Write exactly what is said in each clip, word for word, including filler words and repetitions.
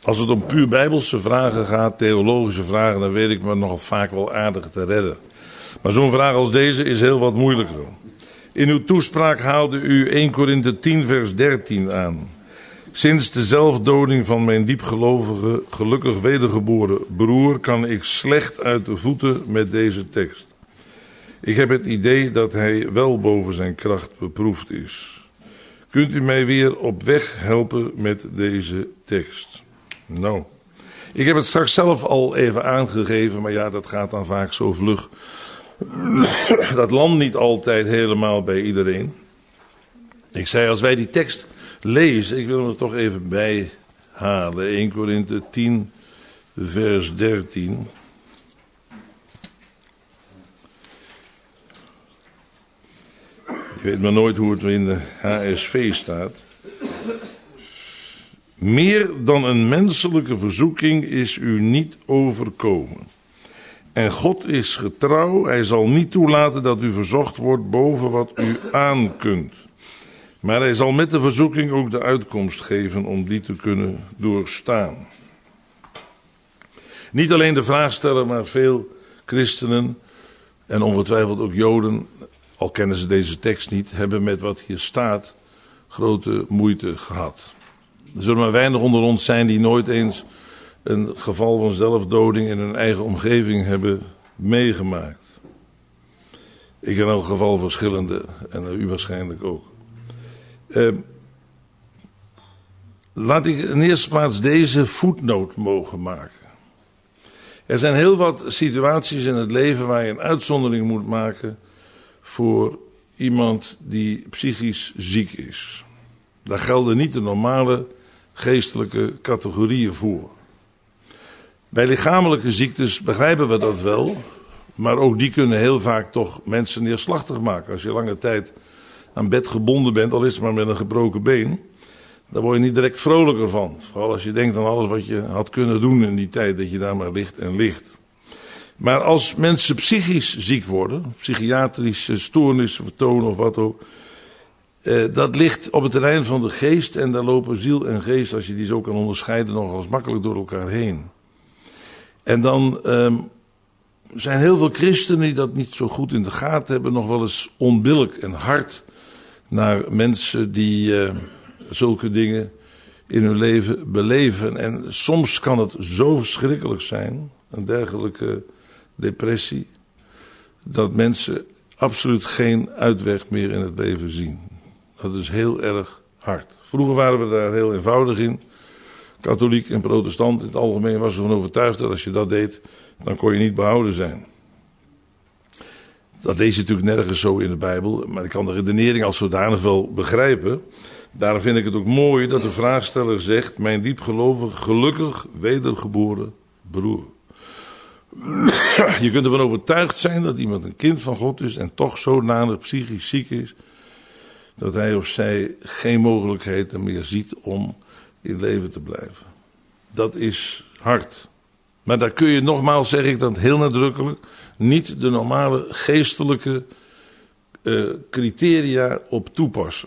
Als het om puur bijbelse vragen gaat, theologische vragen, dan weet ik me nogal vaak wel aardig te redden. Maar zo'n vraag als deze is heel wat moeilijker. In uw toespraak haalde u Eerste Korinthe tien vers dertien aan. Sinds de zelfdoding van mijn diepgelovige, gelukkig wedergeboren broer kan ik slecht uit de voeten met deze tekst. Ik heb het idee dat hij wel boven zijn kracht beproefd is. Kunt u mij weer op weg helpen met deze tekst? Nou, ik heb het straks zelf al even aangegeven, maar ja, dat gaat dan vaak zo vlug. Dat landt niet altijd helemaal bij iedereen. Ik zei, als wij die tekst lezen, ik wil hem er toch even bij halen. Eerste Korinthe tien, vers dertien. Ik weet maar nooit hoe het in de H S V staat. Meer dan een menselijke verzoeking is u niet overkomen. En God is getrouw, hij zal niet toelaten dat u verzocht wordt boven wat u aan kunt. Maar hij zal met de verzoeking ook de uitkomst geven om die te kunnen doorstaan. Niet alleen de vraagsteller, maar veel christenen en ongetwijfeld ook Joden, al kennen ze deze tekst niet, hebben met wat hier staat grote moeite gehad. Er zullen maar weinig onder ons zijn die nooit eens een geval van zelfdoding in hun eigen omgeving hebben meegemaakt. Ik in elk geval verschillende en u waarschijnlijk ook. Uh, laat ik in eerste plaats deze voetnoot mogen maken. Er zijn heel wat situaties in het leven waar je een uitzondering moet maken voor iemand die psychisch ziek is. Daar gelden niet de normale geestelijke categorieën voor. Bij lichamelijke ziektes begrijpen we dat wel, maar ook die kunnen heel vaak toch mensen neerslachtig maken. Als je lange tijd aan bed gebonden bent, al is het maar met een gebroken been, daar word je niet direct vrolijker van. Vooral als je denkt aan alles wat je had kunnen doen in die tijd dat je daar maar ligt en ligt. Maar als mensen psychisch ziek worden, psychiatrische stoornissen vertonen of wat ook, eh, dat ligt op het terrein van de geest en daar lopen ziel en geest, als je die zo kan onderscheiden, nogal eens makkelijk door elkaar heen. En dan eh, zijn heel veel christenen die dat niet zo goed in de gaten hebben, nog wel eens onbillijk en hard naar mensen die uh, zulke dingen in hun leven beleven. En soms kan het zo verschrikkelijk zijn, een dergelijke depressie, dat mensen absoluut geen uitweg meer in het leven zien. Dat is heel erg hard. Vroeger waren we daar heel eenvoudig in. Katholiek en protestant in het algemeen was ervan overtuigd dat als je dat deed, dan kon je niet behouden zijn. Dat lees je natuurlijk nergens zo in de Bijbel, maar ik kan de redenering als zodanig wel begrijpen. Daarom vind ik het ook mooi dat de vraagsteller zegt, mijn diepgelovig, gelukkig wedergeboren broer. Je kunt ervan overtuigd zijn dat iemand een kind van God is en toch zodanig psychisch ziek is, dat hij of zij geen mogelijkheid meer ziet om in leven te blijven. Dat is hard. Maar daar kun je, nogmaals zeg ik dat heel nadrukkelijk, niet de normale geestelijke uh, criteria op toepassen.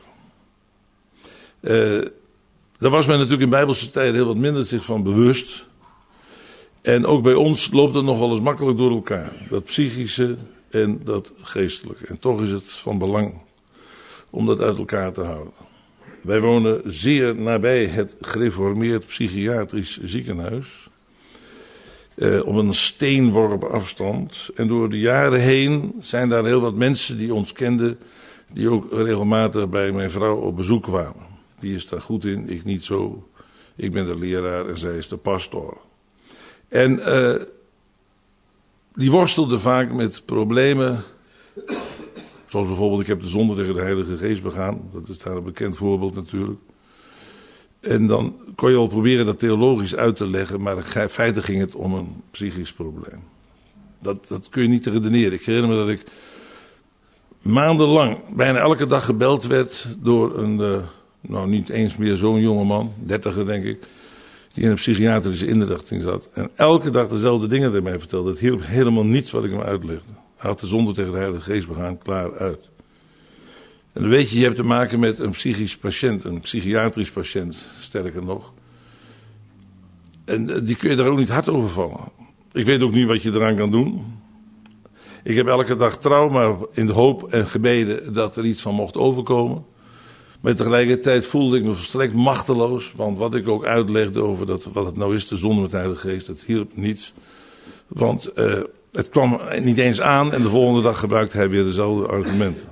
Uh, daar was men natuurlijk in bijbelse tijden heel wat minder zich van bewust. En ook bij ons loopt het nog wel eens makkelijk door elkaar. Dat psychische en dat geestelijke. En toch is het van belang om dat uit elkaar te houden. Wij wonen zeer nabij het gereformeerd psychiatrisch ziekenhuis. Eh, op een steenworp afstand. En door de jaren heen zijn daar heel wat mensen die ons kenden, die ook regelmatig bij mijn vrouw op bezoek kwamen. Die is daar goed in, ik niet zo. Ik ben de leraar en zij is de pastoor. En uh, die worstelde vaak met problemen. Zoals bijvoorbeeld, ik heb de zonde tegen de Heilige Geest begaan. Dat is daar een bekend voorbeeld natuurlijk. En dan kon je al proberen dat theologisch uit te leggen, maar in feite ging het om een psychisch probleem. Dat, dat kun je niet redeneren. Ik herinner me dat ik maandenlang bijna elke dag gebeld werd door een, uh, nou niet eens meer zo'n jonge man, dertiger denk ik, die in een psychiatrische inrichting zat. En elke dag dezelfde dingen tegen mij vertelde. Het hielp helemaal niets wat ik hem uitlegde. Hij had de zonde tegen de Heilige Geest begaan, klaar uit. En dan weet je, je hebt te maken met een psychisch patiënt, een psychiatrisch patiënt, sterker nog. En die kun je daar ook niet hard over vallen. Ik weet ook niet wat je eraan kan doen. Ik heb elke dag trouw, maar in de hoop en gebeden dat er iets van mocht overkomen. Maar tegelijkertijd voelde ik me volstrekt machteloos. Want wat ik ook uitlegde over dat, wat het nou is, de zonde met de Heilige Geest, dat hielp niets. Want uh, het kwam niet eens aan en de volgende dag gebruikte hij weer dezelfde argumenten.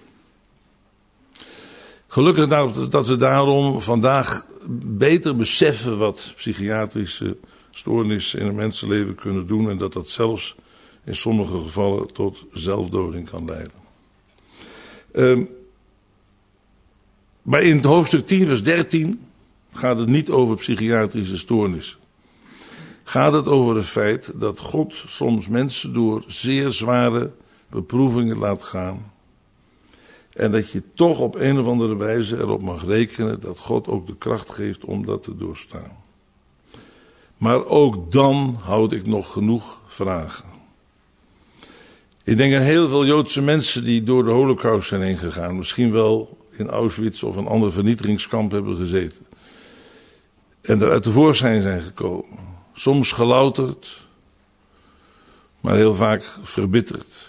Gelukkig dat we daarom vandaag beter beseffen wat psychiatrische stoornissen in een mensenleven kunnen doen. En dat dat zelfs in sommige gevallen tot zelfdoding kan leiden. Um, maar in het hoofdstuk tien vers dertien gaat het niet over psychiatrische stoornissen. Gaat het over het feit dat God soms mensen door zeer zware beproevingen laat gaan. En dat je toch op een of andere wijze erop mag rekenen dat God ook de kracht geeft om dat te doorstaan. Maar ook dan houd ik nog genoeg vragen. Ik denk aan heel veel Joodse mensen die door de Holocaust zijn heen gegaan. Misschien wel in Auschwitz of een ander vernietigingskamp hebben gezeten. En eruit tevoorschijn zijn gekomen. Soms gelouterd, maar heel vaak verbitterd.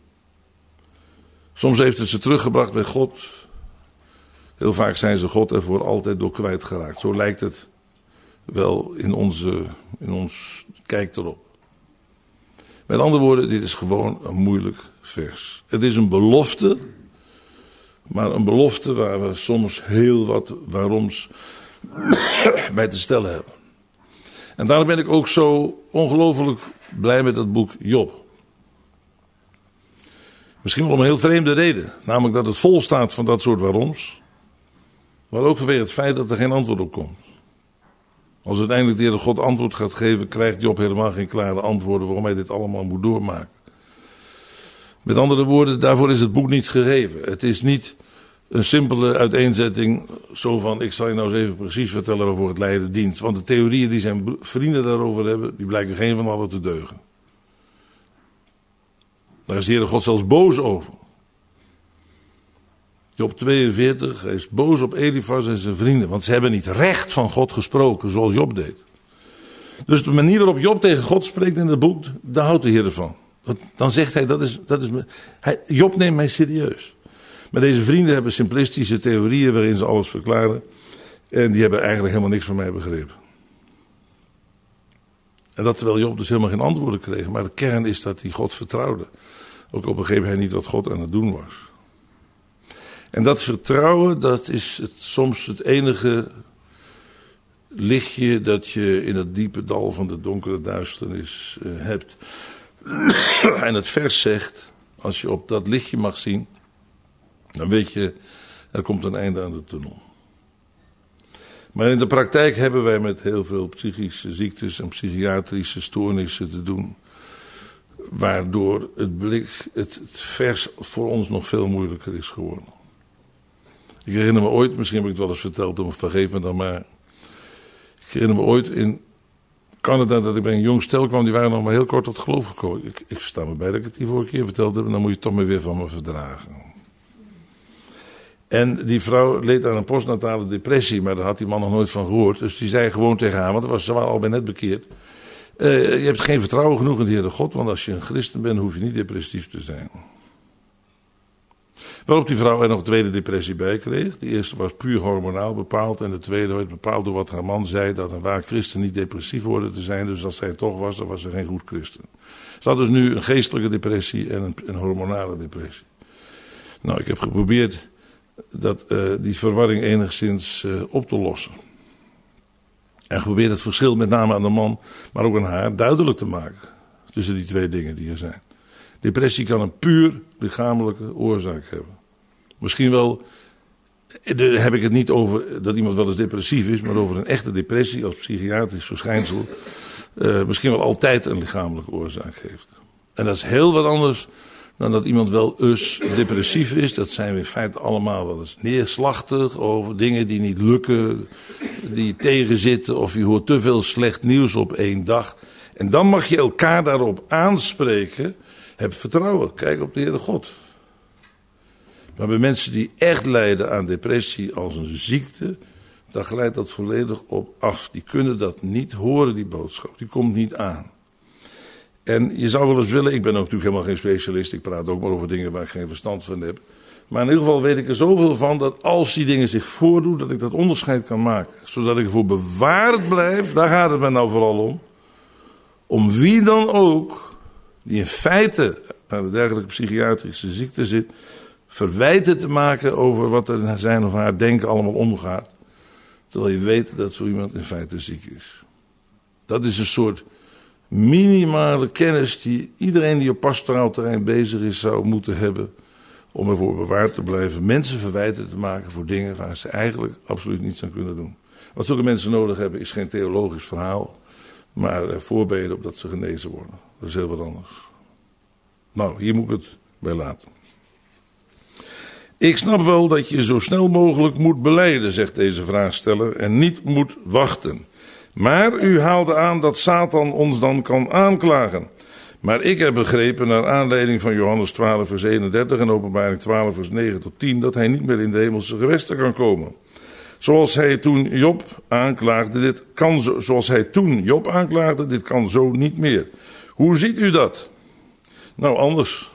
Soms heeft het ze teruggebracht bij God. Heel vaak zijn ze God ervoor altijd door kwijtgeraakt. Zo lijkt het wel in onze, in ons kijk erop. Met andere woorden, dit is gewoon een moeilijk vers. Het is een belofte, maar een belofte waar we soms heel wat waaroms bij te stellen hebben. En daarom ben ik ook zo ongelooflijk blij met het boek Job. Misschien wel om een heel vreemde reden. Namelijk dat het vol staat van dat soort waaroms. Maar ook vanwege het feit dat er geen antwoord op komt. Als uiteindelijk de Heere God antwoord gaat geven, krijgt Job helemaal geen klare antwoorden waarom hij dit allemaal moet doormaken. Met andere woorden, daarvoor is het boek niet gegeven. Het is niet een simpele uiteenzetting, zo van ik zal je nou eens even precies vertellen waarvoor het lijden dient. Want de theorieën die zijn vrienden daarover hebben, die blijken geen van allen te deugen. Daar is de Heere God zelfs boos over. Job tweeënveertig, hij is boos op Elifas en zijn vrienden, want ze hebben niet recht van God gesproken zoals Job deed. Dus de manier waarop Job tegen God spreekt in het boek, daar houdt de Heer van. Dan zegt hij, dat is, dat is, hij, Job neemt mij serieus. Maar deze vrienden hebben simplistische theorieën waarin ze alles verklaren. En die hebben eigenlijk helemaal niks van mij begrepen. En dat terwijl Job dus helemaal geen antwoorden kreeg. Maar de kern is dat hij God vertrouwde. Ook al begreep hij niet wat God aan het doen was. En dat vertrouwen, dat is het, soms het enige lichtje dat je in het diepe dal van de donkere duisternis uh, hebt. En het vers zegt, als je op dat lichtje mag zien, dan weet je, er komt een einde aan de tunnel. Maar in de praktijk hebben wij met heel veel psychische ziektes en psychiatrische stoornissen te doen. Waardoor het blik, het, het vers voor ons nog veel moeilijker is geworden. Ik herinner me ooit, misschien heb ik het wel eens verteld, vergeef me dan maar. Ik herinner me ooit in Canada dat ik bij een jong stel kwam, die waren nog maar heel kort tot geloof gekomen. Ik, ik sta me bij dat ik het die vorige keer verteld heb en dan moet je het toch maar weer van me verdragen. En die vrouw leed aan een postnatale depressie, maar daar had die man nog nooit van gehoord. Dus die zei gewoon tegen haar, want was, ze waren al bij net bekeerd. Uh, je hebt geen vertrouwen genoeg in de Heere God, want als je een christen bent, hoef je niet depressief te zijn. Waarop die vrouw er nog een tweede depressie bij kreeg. De eerste was puur hormonaal bepaald en de tweede werd bepaald door wat haar man zei, dat een waar christen niet depressief hoorde te zijn. Dus als zij het toch was, dan was ze geen goed christen. Ze had dus nu een geestelijke depressie en een, een hormonale depressie. Nou, ik heb geprobeerd dat, uh, die verwarring enigszins uh, op te lossen. En geprobeerd het verschil met name aan de man, maar ook aan haar, duidelijk te maken. Tussen die twee dingen die er zijn. Depressie kan een puur lichamelijke oorzaak hebben. Misschien wel, daar heb ik het niet over dat iemand wel eens depressief is, maar over een echte depressie als psychiatrisch verschijnsel. Uh, misschien wel altijd een lichamelijke oorzaak heeft. En dat is heel wat anders dan dat iemand wel eens depressief is. Dat zijn we in feite allemaal wel eens neerslachtig over dingen die niet lukken, die tegenzitten of je hoort te veel slecht nieuws op één dag. En dan mag je elkaar daarop aanspreken. Heb vertrouwen, kijk op de Heere God. Maar bij mensen die echt lijden aan depressie als een ziekte, daar glijdt dat volledig op af. Die kunnen dat niet horen, die boodschap. Die komt niet aan. En je zou wel eens willen, ik ben ook natuurlijk helemaal geen specialist, ik praat ook maar over dingen waar ik geen verstand van heb. Maar in ieder geval weet ik er zoveel van dat als die dingen zich voordoen, dat ik dat onderscheid kan maken. Zodat ik ervoor bewaard blijf, daar gaat het mij nou vooral om. Om wie dan ook, die in feite aan de dergelijke psychiatrische ziekte zit, verwijten te maken over wat er naar zijn of haar denken allemaal omgaat. Terwijl je weet dat zo iemand in feite ziek is. Dat is een soort minimale kennis die iedereen die op pastoraal terrein bezig is zou moeten hebben. Om ervoor bewaard te blijven. Mensen verwijten te maken voor dingen waar ze eigenlijk absoluut niets aan kunnen doen. Wat zulke mensen nodig hebben is geen theologisch verhaal. Maar voorbeden op dat ze genezen worden. Dat is heel wat anders. Nou, hier moet ik het bij laten. Ik snap wel dat je zo snel mogelijk moet belijden, zegt deze vraagsteller, en niet moet wachten. Maar u haalde aan dat Satan ons dan kan aanklagen. Maar ik heb begrepen, naar aanleiding van Johannes twaalf vers eenendertig en Openbaring twaalf vers negen tot tien, dat hij niet meer in de hemelse gewesten kan komen. Zoals hij toen Job aanklaagde, dit kan zo, zoals hij toen Job aanklaagde, dit kan zo niet meer. Hoe ziet u dat? Nou, anders.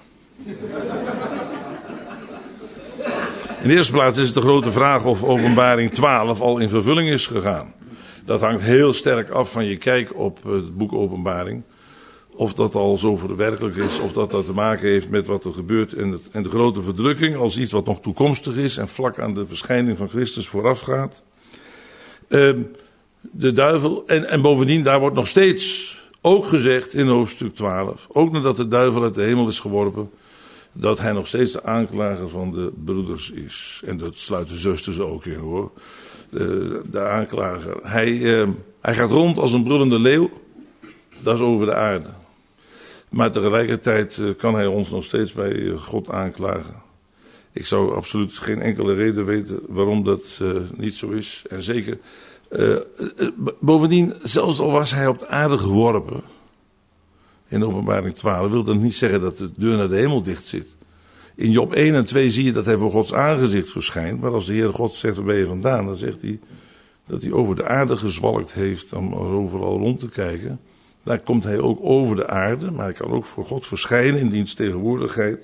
In de eerste plaats is het de grote vraag of Openbaring twaalf al in vervulling is gegaan. Dat hangt heel sterk af van je kijk op het boek Openbaring. Of dat al zo verwerkelijk is, of dat dat te maken heeft met wat er gebeurt en, het, en de grote verdrukking als iets wat nog toekomstig is en vlak aan de verschijning van Christus voorafgaat. Uh, de duivel, en, en bovendien daar wordt nog steeds ook gezegd in hoofdstuk twaalf, ook nadat de duivel uit de hemel is geworpen, dat hij nog steeds de aanklager van de broeders is. En dat sluit de zusters ook in hoor. De, de aanklager. Hij, uh, hij gaat rond als een brullende leeuw. Dat is over de aarde. Maar tegelijkertijd uh, kan hij ons nog steeds bij uh, God aanklagen. Ik zou absoluut geen enkele reden weten waarom dat uh, niet zo is. En zeker, uh, uh, bovendien, zelfs al was hij op de aarde geworpen, in Openbaring twaalf, wil dat niet zeggen dat de deur naar de hemel dicht zit. In Job één en twee zie je dat hij voor Gods aangezicht verschijnt. Maar als de Heer God zegt, waar ben je vandaan? Dan zegt hij dat hij over de aarde gezwalkt heeft om er overal rond te kijken. Daar komt hij ook over de aarde, maar hij kan ook voor God verschijnen in diens tegenwoordigheid.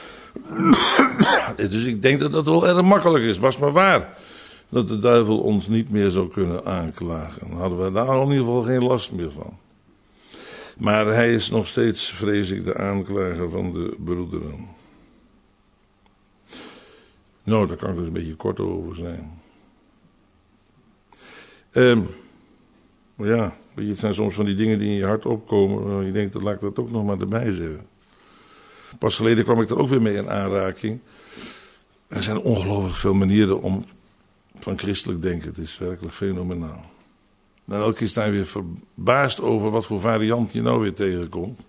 Dus ik denk dat dat wel erg makkelijk is. Was maar waar dat de duivel ons niet meer zou kunnen aanklagen. Dan hadden we daar in ieder geval geen last meer van. Maar hij is nog steeds, vrees ik, de aanklager van de broederen. Nou, daar kan ik dus een beetje kort over zijn. Um, maar ja, weet je, het zijn soms van die dingen die in je hart opkomen. Je denkt, dat laat ik dat ook nog maar erbij zeggen. Pas geleden kwam ik er ook weer mee in aanraking. Er zijn ongelooflijk veel manieren om van christelijk denken. Het is werkelijk fenomenaal. En elke keer sta je weer verbaasd over wat voor variant je nou weer tegenkomt.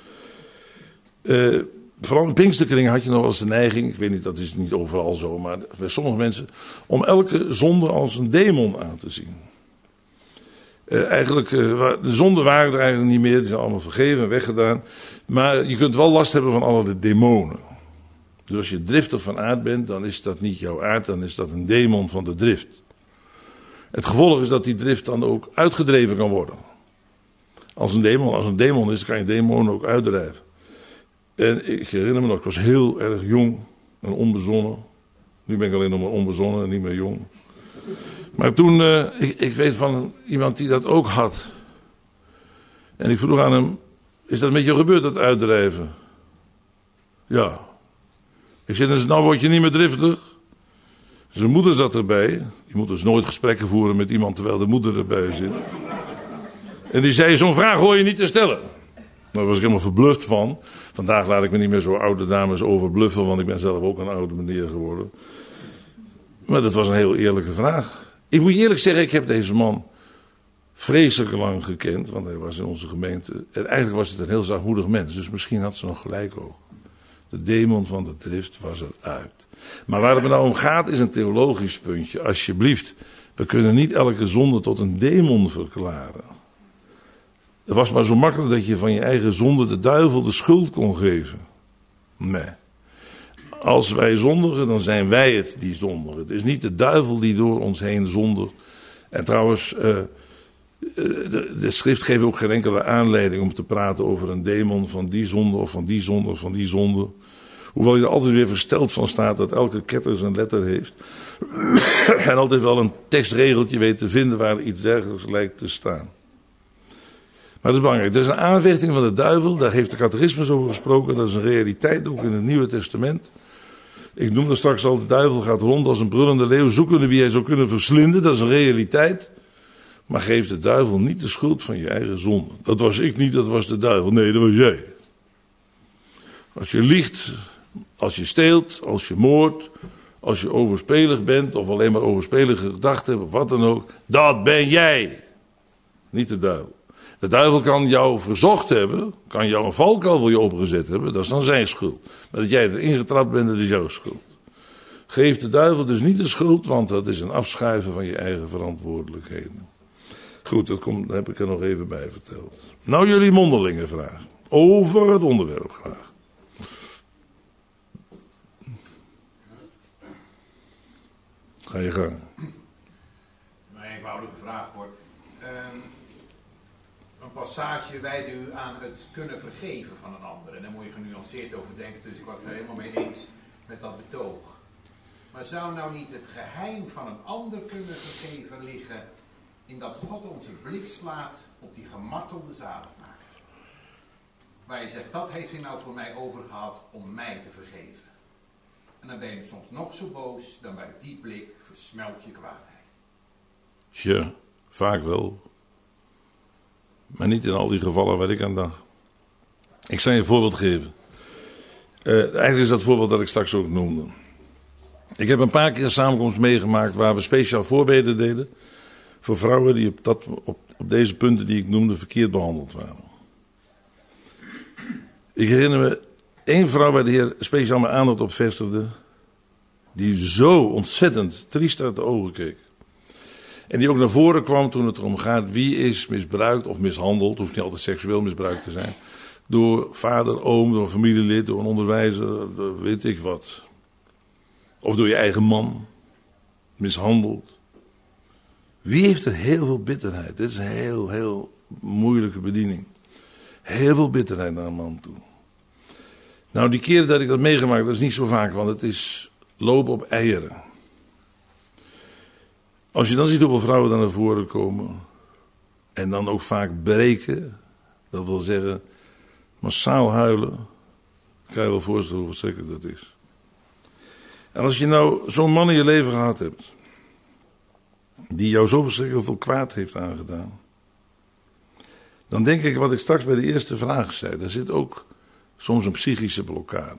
Uh, vooral in Pinksterkringen had je nog wel eens de neiging, ik weet niet, dat is niet overal zo, maar bij sommige mensen, om elke zonde als een demon aan te zien. Uh, eigenlijk, uh, de zonden waren er eigenlijk niet meer, die zijn allemaal vergeven en weggedaan. Maar je kunt wel last hebben van alle demonen. Dus als je driftig van aard bent, dan is dat niet jouw aard, dan is dat een demon van de drift. Het gevolg is dat die drift dan ook uitgedreven kan worden. Als een demon, als een demon is, kan je demonen ook uitdrijven. En ik herinner me nog, ik was heel erg jong en onbezonnen. Nu ben ik alleen nog maar onbezonnen en niet meer jong. Maar toen, uh, ik, ik weet van iemand die dat ook had. En ik vroeg aan hem, is dat met je gebeurd, dat uitdrijven? Ja. Ik zei, dus nou word je niet meer driftig. Zijn moeder zat erbij. Je moet dus nooit gesprekken voeren met iemand terwijl de moeder erbij zit. En die zei, zo'n vraag hoor je niet te stellen. Daar was ik helemaal verbluft van. Vandaag laat ik me niet meer zo oude dames overbluffen, want ik ben zelf ook een oude meneer geworden. Maar dat was een heel eerlijke vraag. Ik moet je eerlijk zeggen, ik heb deze man vreselijk lang gekend, want hij was in onze gemeente. En eigenlijk was het een heel zachtmoedig mens, dus misschien had ze nog gelijk ook. De demon van de drift was eruit. Maar waar het me nou om gaat is een theologisch puntje. Alsjeblieft, we kunnen niet elke zonde tot een demon verklaren. Het was maar zo makkelijk dat je van je eigen zonde de duivel de schuld kon geven. Nee. Als wij zondigen, dan zijn wij het die zondigen. Het is niet de duivel die door ons heen zondigt. En trouwens, uh, de, de schrift geeft ook geen enkele aanleiding om te praten over een demon van die zonde of van die zonde of van die zonde. Hoewel je er altijd weer versteld van staat dat elke ketter zijn letter heeft. En altijd wel een tekstregeltje weet te vinden waar iets dergelijks lijkt te staan. Maar dat is belangrijk. Dat is een aanvechting van de duivel. Daar heeft de catechismus over gesproken. Dat is een realiteit ook in het Nieuwe Testament. Ik noemde straks al, de duivel gaat rond als een brullende leeuw, zoekende wie hij zou kunnen verslinden. Dat is een realiteit. Maar geef de duivel niet de schuld van je eigen zonde. Dat was ik niet, dat was de duivel. Nee, dat was jij. Als je liegt, als je steelt, als je moordt, als je overspelig bent of alleen maar overspelige gedachten hebt of wat dan ook. Dat ben jij. Niet de duivel. De duivel kan jou verzocht hebben, kan jou een valkuil voor je opengezet hebben, dat is dan zijn schuld. Maar dat jij erin getrapt bent, dat is jouw schuld. Geef de duivel dus niet de schuld, want dat is een afschuiven van je eigen verantwoordelijkheden. Goed, dat, komt, dat heb ik er nog even bij verteld. Nou, jullie mondelinge vraag. Over het onderwerp graag. Ga je gang. Een eenvoudige vraag hoor. Um, een passage wijdt u aan het kunnen vergeven van een ander. En daar moet je genuanceerd over denken, dus ik was het er helemaal mee eens met dat betoog. Maar zou nou niet het geheim van een ander kunnen vergeven liggen in dat God onze blik slaat op die gemartelde zaligmaker? Waar je zegt, dat heeft hij nou voor mij overgehad om mij te vergeven. En dan ben je soms nog zo boos, dan bij die blik versmelt je kwaadheid. Ja, vaak wel. Maar niet in al die gevallen waar ik aan dacht. Ik zal je een voorbeeld geven. Uh, eigenlijk is dat voorbeeld dat ik straks ook noemde. Ik heb een paar keer een samenkomst meegemaakt waar we speciaal voorbeden deden voor vrouwen die op, dat, op, op deze punten die ik noemde verkeerd behandeld waren. Ik herinner me één vrouw waar de Heer speciaal mijn aandacht op vestigde, die zo ontzettend triest uit de ogen keek. En die ook naar voren kwam toen het erom gaat wie is misbruikt of mishandeld, hoeft niet altijd seksueel misbruikt te zijn, door vader, oom, door een familielid, door een onderwijzer, door weet ik wat. Of door je eigen man, mishandeld. Wie heeft er heel veel bitterheid? Dit is een heel, heel moeilijke bediening. Heel veel bitterheid naar een man toe. Nou, die keren dat ik dat meegemaakt, dat is niet zo vaak, want het is lopen op eieren. Als je dan ziet hoeveel vrouwen dan naar voren komen, en dan ook vaak breken, dat wil zeggen, massaal huilen, dan kan je wel voorstellen hoe verschrikkelijk dat is. En als je nou zo'n man in je leven gehad hebt, die jou zo verschrikkelijk veel kwaad heeft aangedaan, dan denk ik wat ik straks bij de eerste vraag zei, daar zit ook soms een psychische blokkade.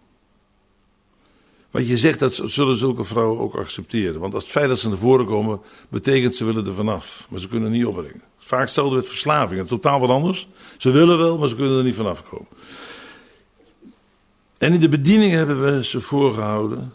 Wat je zegt, dat zullen zulke vrouwen ook accepteren. Want als het feit dat ze naar voren komen, betekent ze willen er vanaf. Maar ze kunnen er niet opbrengen. Vaak hetzelfde met verslavingen, totaal wat anders. Ze willen wel, maar ze kunnen er niet vanaf komen. En in de bediening hebben we ze voorgehouden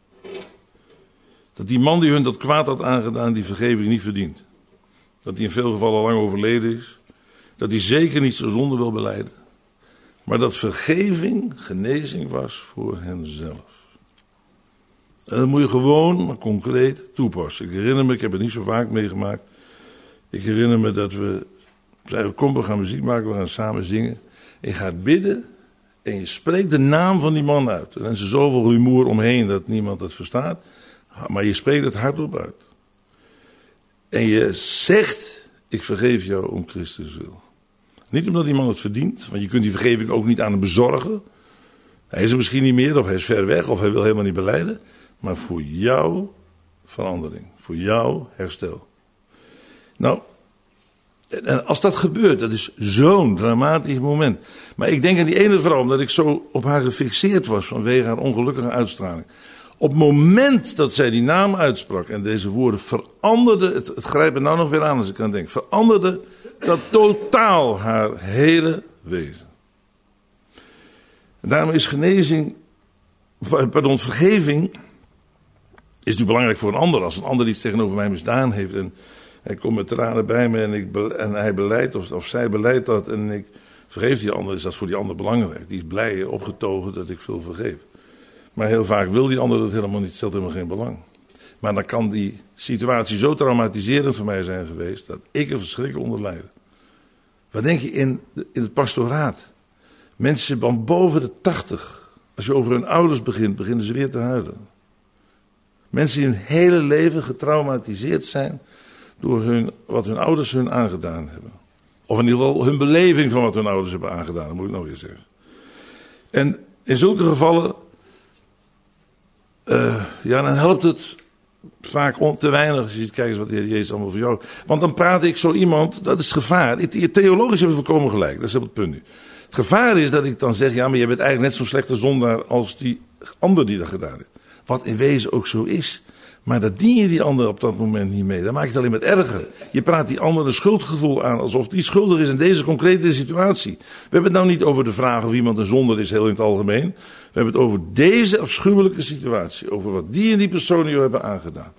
dat die man die hun dat kwaad had aangedaan, die vergeving niet verdient. Dat hij in veel gevallen lang overleden is. Dat hij zeker niet zijn zonde wil belijden. Maar dat vergeving genezing was voor henzelf. En dat moet je gewoon, maar concreet toepassen. Ik herinner me, ik heb het niet zo vaak meegemaakt. Ik herinner me dat we zeiden, kom, we gaan muziek maken, we gaan samen zingen. En je gaat bidden en je spreekt de naam van die man uit. En er is zoveel rumoer omheen dat niemand het verstaat. Maar je spreekt het hardop uit. En je zegt, ik vergeef jou om Christus wil. Niet omdat die man het verdient, want je kunt die vergeving ook niet aan hem bezorgen. Hij is er misschien niet meer, of hij is ver weg, of hij wil helemaal niet belijden. Maar voor jouw verandering, voor jouw herstel. Nou, en als dat gebeurt, dat is zo'n dramatisch moment. Maar ik denk aan die ene vrouw, omdat ik zo op haar gefixeerd was vanwege haar ongelukkige uitstraling. Op het moment dat zij die naam uitsprak en deze woorden veranderde, het, het grijpt me nou nog weer aan als ik aan denk, veranderde dat totaal haar hele wezen. En daarom is genezing, pardon, vergeving, is natuurlijk belangrijk voor een ander. Als een ander iets tegenover mij misdaan heeft en hij komt met tranen bij me en, ik, en hij beleidt of, of zij beleidt dat en ik vergeef die ander, is dat voor die ander belangrijk. Die is blij, opgetogen dat ik veel vergeef. Maar heel vaak wil die ander dat helemaal niet, stelt helemaal geen belang. Maar dan kan die situatie zo traumatiserend voor mij zijn geweest dat ik er verschrikkelijk onder lijde. Wat denk je in, in het pastoraat? Mensen van boven de tachtig. Als je over hun ouders begint, beginnen ze weer te huilen. Mensen die hun hele leven getraumatiseerd zijn door hun, wat hun ouders hun aangedaan hebben. Of in ieder geval hun beleving van wat hun ouders hebben aangedaan, dat moet ik nog weer zeggen. En in zulke gevallen, uh, ja, dan helpt het vaak on, te weinig als je ziet, kijk eens wat de Heer Jezus allemaal voor jou. Want dan praat ik zo iemand, dat is het gevaar. Theologisch hebben we volkomen gelijk, dat is het punt nu. Het gevaar is dat ik dan zeg, ja, maar je bent eigenlijk net zo'n slechte zondaar als die ander die dat gedaan heeft. Wat in wezen ook zo is. Maar dat dien je die ander op dat moment niet mee. Dan maak je het alleen maar erger. Je praat die ander een schuldgevoel aan, alsof die schuldig is in deze concrete situatie. We hebben het nou niet over de vraag of iemand een zondaar is, heel in het algemeen. We hebben het over deze afschuwelijke situatie. Over wat die en die personen jou hebben aangedaan.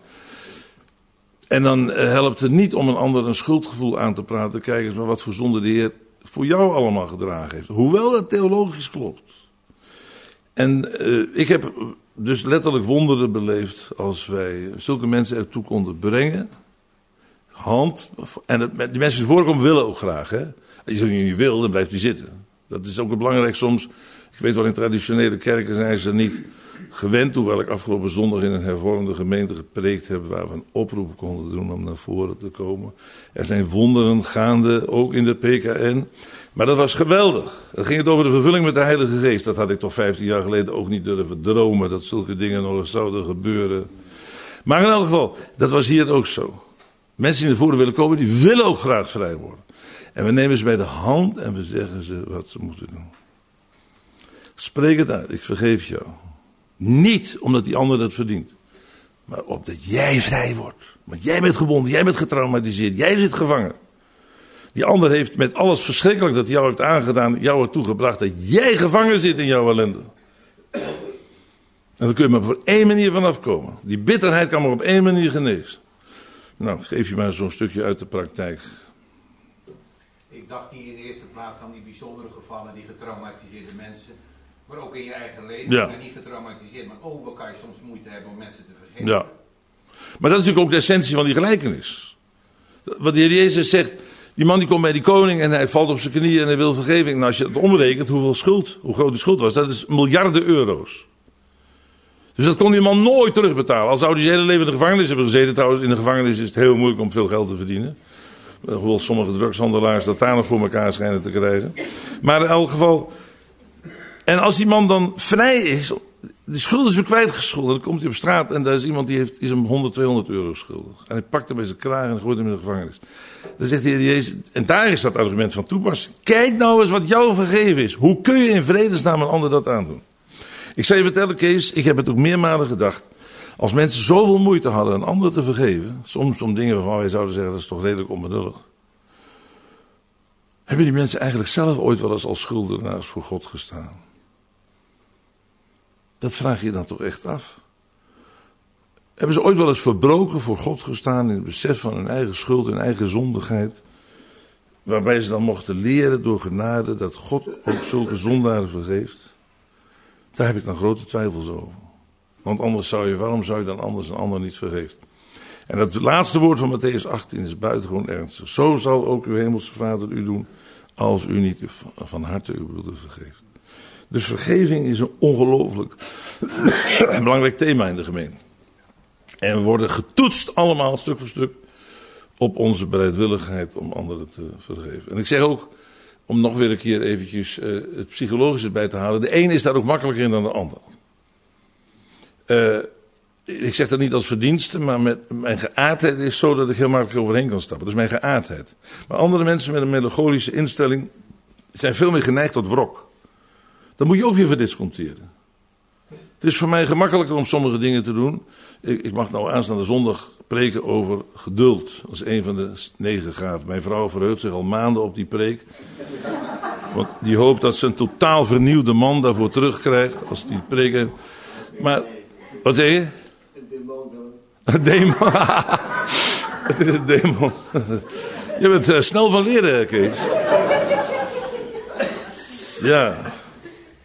En dan helpt het niet om een ander een schuldgevoel aan te praten. Kijk eens maar wat voor zonde de Heer voor jou allemaal gedragen heeft. Hoewel dat theologisch klopt. En uh, ik heb dus letterlijk wonderen beleefd als wij zulke mensen ertoe konden brengen. Hand. En het, die mensen die voorkomen willen ook graag. Hè? Als je niet wil, dan blijft die zitten. Dat is ook belangrijk soms. Ik weet wel, in traditionele kerken zijn ze niet gewend. Hoewel ik afgelopen zondag in een hervormde gemeente gepreekt heb, waar we een oproep konden doen om naar voren te komen. Er zijn wonderen gaande, ook in de P K N. Maar dat was geweldig. Dan ging het over de vervulling met de Heilige Geest. Dat had ik toch vijftien jaar geleden ook niet durven dromen, dat zulke dingen nog eens zouden gebeuren. Maar in elk geval, dat was hier ook zo. Mensen die naar voren willen komen, die willen ook graag vrij worden. En we nemen ze bij de hand en we zeggen ze wat ze moeten doen. Spreek het uit, ik vergeef jou. Niet omdat die ander dat verdient. Maar opdat jij vrij wordt. Want jij bent gebonden, jij bent getraumatiseerd, jij zit gevangen. Die ander heeft met alles verschrikkelijk dat hij jou heeft aangedaan, jou ertoe gebracht dat jij gevangen zit in jouw ellende. En dan kun je maar voor één manier vanaf komen. Die bitterheid kan maar op één manier genezen. Nou, geef je maar zo'n stukje uit de praktijk. Ik dacht niet in de eerste plaats aan die bijzondere gevallen, die getraumatiseerde mensen. Maar ook in je eigen leven. Ja. En niet getraumatiseerd, maar ook wel kan je soms moeite hebben om mensen te vergeven. Ja. Maar dat is natuurlijk ook de essentie van die gelijkenis. Wat de Heer Jezus zegt, die man die komt bij die koning en hij valt op zijn knieën en hij wil vergeving. Nou, als je het omrekent, hoeveel schuld, hoe groot die schuld was, dat is miljarden euro's. Dus dat kon die man nooit terugbetalen. Al zou hij zijn hele leven in de gevangenis hebben gezeten. Trouwens, in de gevangenis is het heel moeilijk om veel geld te verdienen. Hoewel sommige drugshandelaars dat daar nog voor elkaar schijnen te krijgen. Maar in elk geval. En als die man dan vrij is, de schuld is weer kwijtgescholden. Dan komt hij op straat en daar is iemand die heeft, is hem honderd, tweehonderd euro schuldig. En hij pakt hem bij zijn kraag en gooit hem in de gevangenis. Dan zegt de Heer Jezus, en daar is dat argument van toepassing. Kijk nou eens wat jou vergeven is. Hoe kun je in vredesnaam een ander dat aandoen? Ik zal je vertellen, Kees, ik heb het ook meermalen gedacht. Als mensen zoveel moeite hadden een ander te vergeven, soms om dingen waarvan wij zouden zeggen dat is toch redelijk onbenullig. Hebben die mensen eigenlijk zelf ooit wel eens als schuldenaars voor God gestaan? Dat vraag je dan toch echt af. Hebben ze ooit wel eens verbroken voor God gestaan in het besef van hun eigen schuld en eigen zondigheid? Waarbij ze dan mochten leren door genade dat God ook zulke zondaren vergeeft? Daar heb ik dan grote twijfels over. Want anders zou je, waarom zou je dan anders een ander niet vergeven? En dat laatste woord van Matthäus achttien is buitengewoon ernstig. Zo zal ook uw hemelse Vader u doen, als u niet van harte uw broeder vergeeft. Dus vergeving is een ongelooflijk belangrijk thema in de gemeente. En we worden getoetst allemaal, stuk voor stuk, op onze bereidwilligheid om anderen te vergeven. En ik zeg ook, om nog weer een keer eventjes uh, het psychologische bij te halen. De een is daar ook makkelijker in dan de ander. Uh, ik zeg dat niet als verdienste, maar met mijn geaardheid is zo dat ik heel makkelijk overheen kan stappen. Dat is mijn geaardheid. Maar andere mensen met een melancholische instelling zijn veel meer geneigd tot wrok. Dat moet je ook weer verdisconteren. Het is voor mij gemakkelijker om sommige dingen te doen. Ik, ik mag nou aanstaande zondag preken over geduld. Dat is een van de negen gaven. Mijn vrouw verheugt zich al maanden op die preek. Want die hoopt dat ze een totaal vernieuwde man daarvoor terugkrijgt. Als die preek. Maar, wat zeg je? Een demon. Een demon. Het is een demon. Je bent uh, snel van leren, Kees. Ja.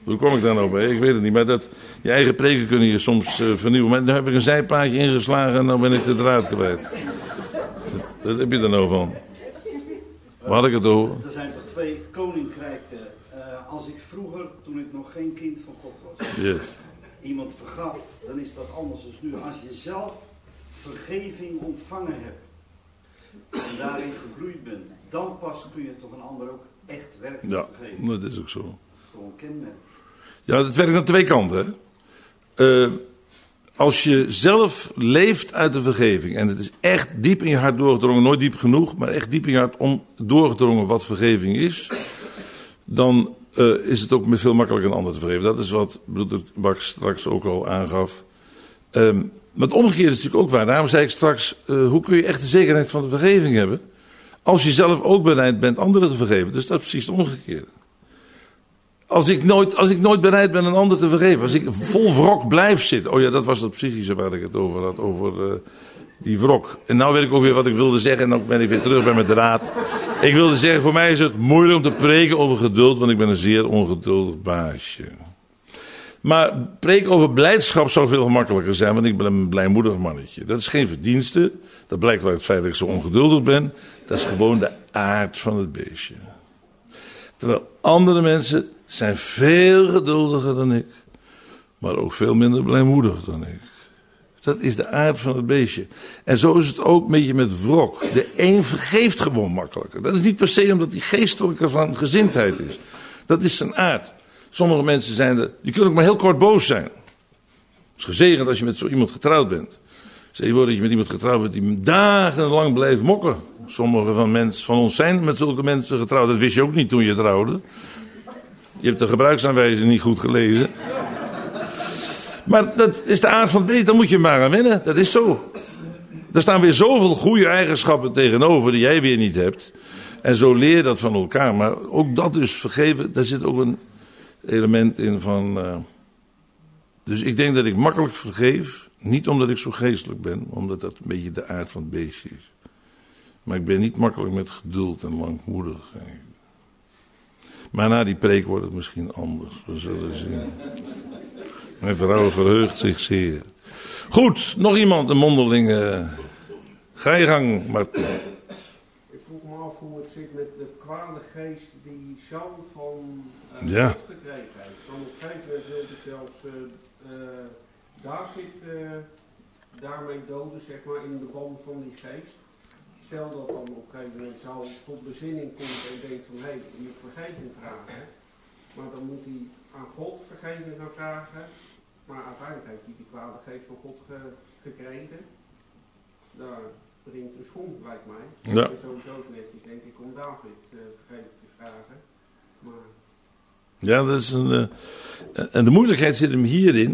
Hoe kom ik daar nou bij? Ik weet het niet. Maar dat, je eigen preken kun je soms uh, vernieuwen. Maar nu heb ik een zijpaadje ingeslagen en dan ben ik de draad kwijt. Dat, dat heb je er nou van? Waar had ik het over? Er zijn toch twee koninkrijken. Uh, als ik vroeger, toen ik nog geen kind van God was, yes. iemand vergaf, dan is dat anders dan nu. Als je zelf vergeving ontvangen hebt en daarin gegroeid bent, dan pas kun je toch een ander ook echt werkelijk ja, vergeven. Dat is ook zo. Gewoon kenmerk. Ja, het werkt aan twee kanten. Hè? Uh, als je zelf leeft uit de vergeving, en het is echt diep in je hart doorgedrongen, nooit diep genoeg, maar echt diep in je hart om, doorgedrongen wat vergeving is, dan uh, is het ook veel makkelijker een ander te vergeven. Dat is wat broeder Bak straks ook al aangaf. Um, maar het omgekeerde is natuurlijk ook waar. Daarom zei ik straks, uh, hoe kun je echt de zekerheid van de vergeving hebben, als je zelf ook bereid bent anderen te vergeven. Dus dat is precies het omgekeerde. Als ik, nooit, als ik nooit bereid ben een ander te vergeven. Als ik vol wrok blijf zitten. Oh ja, dat was dat psychische waar ik het over had. Over uh, die wrok. En nou weet ik ook weer wat ik wilde zeggen. En dan ben ik weer terug bij mijn draad. Ik wilde zeggen, voor mij is het moeilijk om te preken over geduld. Want ik ben een zeer ongeduldig baasje. Maar preken over blijdschap zou veel gemakkelijker zijn. Want ik ben een blijmoedig mannetje. Dat is geen verdienste. Dat blijkt uit het feit dat ik zo ongeduldig ben. Dat is gewoon de aard van het beestje. Terwijl andere mensen zijn veel geduldiger dan ik. Maar ook veel minder blijmoedig dan ik. Dat is de aard van het beestje. En zo is het ook een beetje met wrok. De een vergeeft gewoon makkelijker. Dat is niet per se omdat hij geestelijker van gezindheid is. Dat is zijn aard. Sommige mensen zijn er, die kunnen ook maar heel kort boos zijn. Het is gezegend als je met zo iemand getrouwd bent. Stel je voor dat je met iemand getrouwd bent die dagenlang blijft mokken. Sommige van, mensen, van ons zijn met zulke mensen getrouwd. Dat wist je ook niet toen je trouwde. Je hebt de gebruiksaanwijzing niet goed gelezen. Maar dat is de aard van het beest. Daar moet je maar aan wennen. Dat is zo. Er staan weer zoveel goede eigenschappen tegenover die jij weer niet hebt. En zo leer je dat van elkaar. Maar ook dat dus vergeven. Daar zit ook een element in van... Uh... Dus ik denk dat ik makkelijk vergeef. Niet omdat ik zo geestelijk ben. Maar omdat dat een beetje de aard van het beestje is. Maar ik ben niet makkelijk met geduld en langmoedig. Maar na die preek wordt het misschien anders. We zullen zien. Mijn vrouw verheugt zich zeer. Goed, nog iemand, een mondeling. Uh, ga je gang, Martin. Ik vroeg me af hoe het zit met de kwade geest die Saul van uh, ja. God gekregen heeft. Want op een gegeven moment wilde zelfs uh, uh, David uh, daarmee doden, zeg maar, in de band van die geest. Stel dat dan op een gegeven moment Saul tot bezinning komt en denkt van, hé, hey, ik moet vergeving vragen. Maar dan moet hij aan God vergeving gaan vragen. Maar uiteindelijk heeft hij die kwade geest van God ge, gekregen. Daar dringt een schom, lijkt mij. Ja. En sowieso is netjes, denk ik, om David uh, vergeving te vragen. Maar... Ja, dat is een... Uh, en de moeilijkheid zit hem hierin.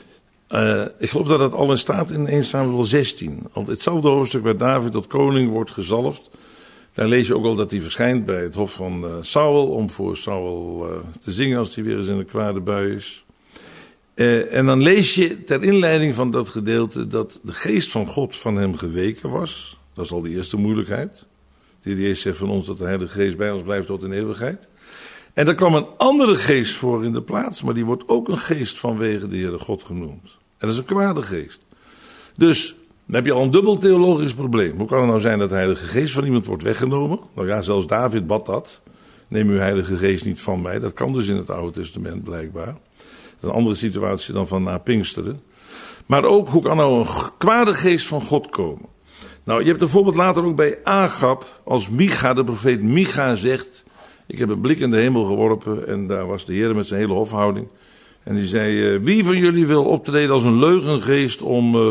Uh, ik geloof dat het al in staat in eerste Samuel zestien. Al hetzelfde hoofdstuk waar David tot koning wordt gezalfd. Daar lees je ook al dat hij verschijnt bij het hof van uh, Saul. Om voor Saul uh, te zingen als hij weer eens in een kwade bui is. Uh, en dan lees je ter inleiding van dat gedeelte dat de geest van God van hem geweken was. Dat is al de eerste moeilijkheid. Die hij eerst zegt van ons dat de Heilige Geest bij ons blijft tot in eeuwigheid. En er kwam een andere geest voor in de plaats. Maar die wordt ook een geest vanwege de Heere God genoemd. En dat is een kwade geest. Dus dan heb je al een dubbel theologisch probleem. Hoe kan het nou zijn dat de Heilige Geest van iemand wordt weggenomen? Nou ja, zelfs David bad dat. Neem uw Heilige Geest niet van mij. Dat kan dus in het Oude Testament blijkbaar. Dat is een andere situatie dan van na Pinksteren. Maar ook, hoe kan nou een kwade geest van God komen? Nou, je hebt een voorbeeld later ook bij Agab. Als Micha, de profeet Micha zegt... Ik heb een blik in de hemel geworpen en daar was de Heer met zijn hele hofhouding. En die zei, uh, wie van jullie wil optreden als een leugengeest om uh,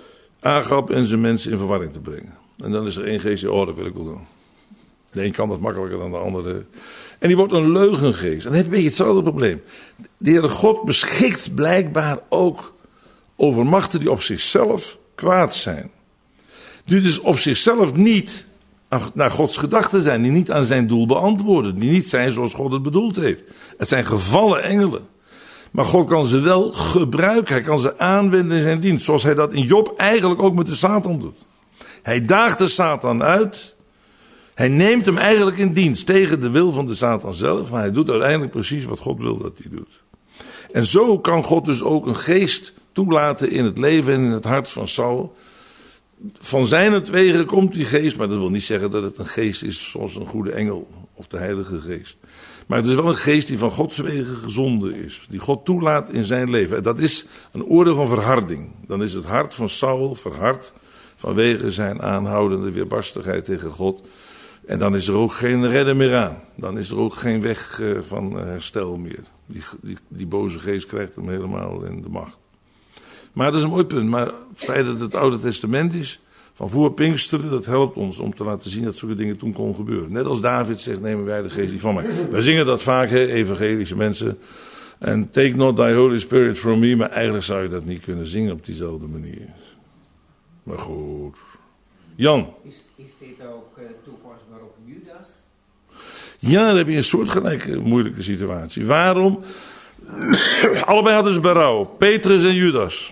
Agab en zijn mensen in verwarring te brengen? En dan is er één geest die, oh dat wil ik wel doen. De een kan dat makkelijker dan de andere. En die wordt een leugengeest. En dan heb je een beetje hetzelfde probleem. De Heere God beschikt blijkbaar ook over machten die op zichzelf kwaad zijn. Die dus op zichzelf niet naar Gods gedachten zijn. Die niet aan zijn doel beantwoorden. Die niet zijn zoals God het bedoeld heeft. Het zijn gevallen engelen. Maar God kan ze wel gebruiken. Hij kan ze aanwenden in zijn dienst. Zoals hij dat in Job eigenlijk ook met de Satan doet. Hij daagt de Satan uit. Hij neemt hem eigenlijk in dienst tegen de wil van de Satan zelf. Maar hij doet uiteindelijk precies wat God wil dat hij doet. En zo kan God dus ook een geest toelaten in het leven en in het hart van Saul. Van zijnentwege komt die geest, maar dat wil niet zeggen dat het een geest is zoals een goede engel of de Heilige Geest. Maar het is wel een geest die van Gods wegen gezonden is. Die God toelaat in zijn leven. En dat is een oordeel van verharding. Dan is het hart van Saul verhard vanwege zijn aanhoudende weerbarstigheid tegen God. En dan is er ook geen redder meer aan. Dan is er ook geen weg van herstel meer. Die, die, die boze geest krijgt hem helemaal in de macht. Maar dat is een mooi punt. Maar het feit dat het Oude Testament is, van voor Pinksteren, dat helpt ons om te laten zien dat zulke dingen toen kon gebeuren. Net als David zegt, nemen wij de geest niet van mij. Wij zingen dat vaak, hè, evangelische mensen. En take not thy Holy Spirit from me. Maar eigenlijk zou je dat niet kunnen zingen op diezelfde manier. Maar goed. Jan. Is, is dit ook uh, toepasbaar op Judas? Ja, dan heb je een soortgelijke moeilijke situatie. Waarom? Allebei hadden ze berouw. Petrus en Judas.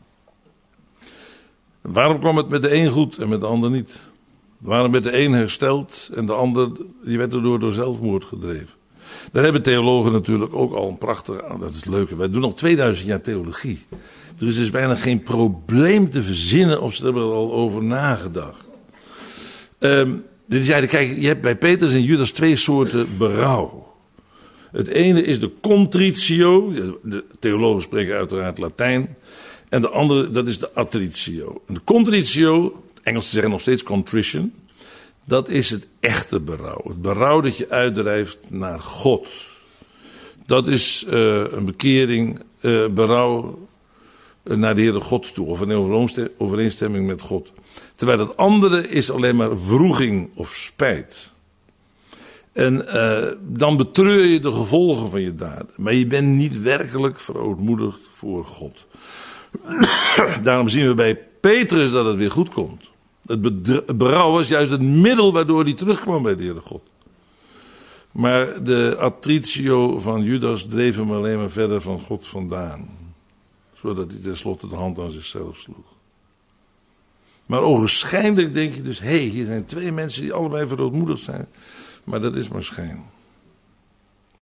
Waarom kwam het met de een goed en met de ander niet? Waarom werd de een hersteld en de ander die werd erdoor door zelfmoord gedreven? Daar hebben theologen natuurlijk ook al een prachtige... Dat is leuk. Wij doen al tweeduizend jaar theologie. Er is dus bijna geen probleem te verzinnen of ze hebben er al over nagedacht. Um, die zeiden, kijk, je hebt bij Petrus en Judas twee soorten berouw. Het ene is de contritio. De theologen spreken uiteraard Latijn. En de andere, dat is de attritio. En de contritio, Engels zeggen nog steeds contrition. Dat is het echte berouw. Het berouw dat je uitdrijft naar God. Dat is uh, een bekering, uh, berouw uh, naar de Heere God toe. Of een overeenstemming met God. Terwijl het andere is alleen maar wroeging of spijt. En uh, dan betreur je de gevolgen van je daden. Maar je bent niet werkelijk verootmoedigd voor God. Daarom zien we bij Petrus dat het weer goed komt. Het, bedra- het berouw was juist het middel waardoor hij terugkwam bij de Heere God. Maar de attritio van Judas dreef hem alleen maar verder van God vandaan. Zodat hij tenslotte de hand aan zichzelf sloeg. Maar ogenschijnlijk denk je dus, hé, hey, hier zijn twee mensen die allebei verootmoedigd zijn. Maar dat is maar schijn.